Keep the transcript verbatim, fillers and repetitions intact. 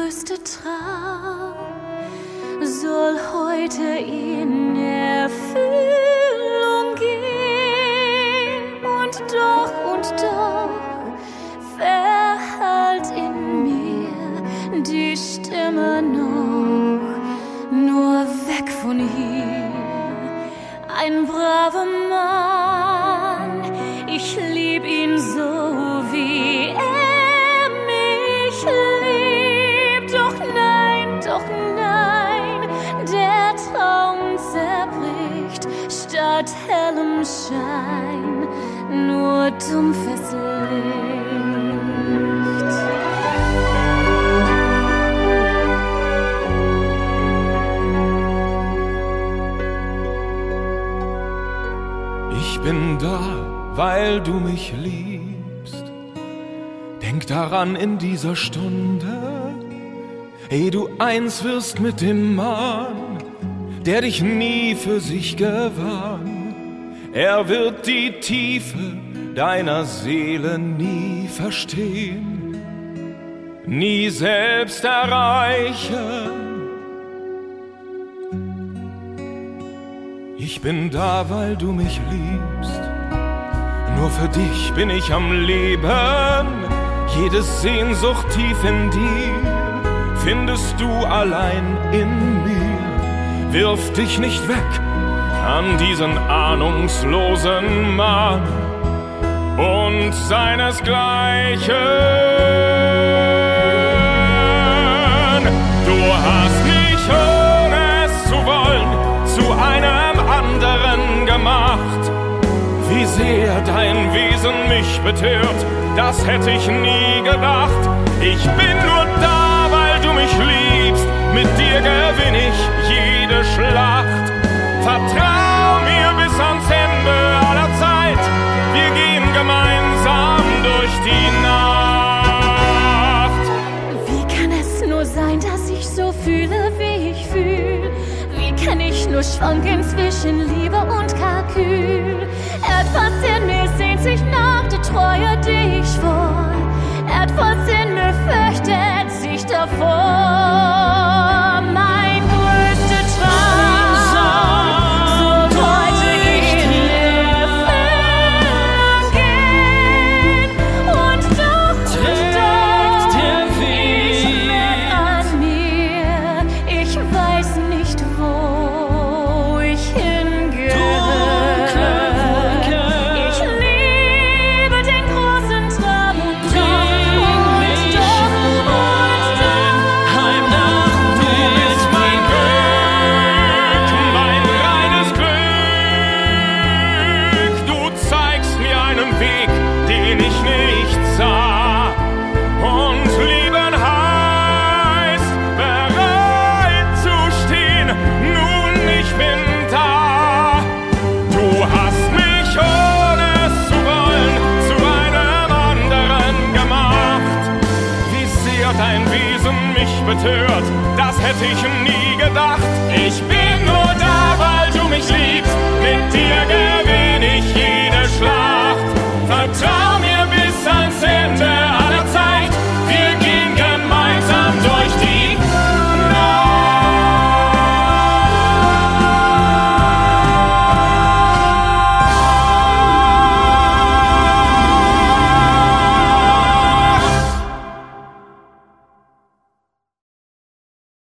größte Traum soll heute in Erfüllung gehen. Und doch, und doch verhallt in mir die Stimme noch, nur weg von hier. Ein braver Mann, ich lieb ihn so, wie er mich liebt. Doch nein, doch nein, der Traum zerbricht statt hellem Schein, nur dumpfes Licht. Ich bin da, weil du mich liebst. Denk daran in dieser Stunde, ehe du eins wirst mit dem Mann, der dich nie für sich gewann. Er wird die Tiefe deiner Seele nie verstehen, nie selbst erreichen. Ich bin da, weil du mich liebst. Nur für dich bin ich am Leben. Jede Sehnsucht tief in dir findest du allein in mir. Wirf dich nicht weg an diesen ahnungslosen Mann und seinesgleichen. Du hast mich, ohne es zu wollen, zu einem anderen gemacht. Wie sehr dein Wesen mich betört, das hätte ich nie gedacht. Ich bin nur da, weil du mich liebst. Mit dir gewinn ich jede Schlacht. Vertrau mir bis ans Ende aller Zeit. Wir gehen gemeinsam durch die Nacht. Wie kann es nur sein, dass ich so fühle, wie ich fühle? Wie kann ich nur schwanken zwischen Liebe und Kalkül? Etwas in mir sehnt sich nach der Treue, die ich schwor. Etwas in mir fürchtet sich davor. Mein größter Traum soll heute in Erfüllung gehen. Und doch, und doch, ich merk an mir, ich weiß nicht, wo ich hingehöre. Ich liebe den großen Traum und doch, und doch, und doch. Heim nach dir ist mein Glück, mein reines Glück. Du zeigst mir einen Weg, den ich nicht sah. Und lieben heißt, bereit zu stehen. Nun, ich bin da. Du hast mich, ohne es zu wollen, zu einem anderen gemacht. Wie sehr dein Wesen mich betört, das hätte ich nie gedacht. Ich bin nur da, weil du mich liebst. Mit dir gewinn ich jede Schlacht. Vertrau mir bis ans Ende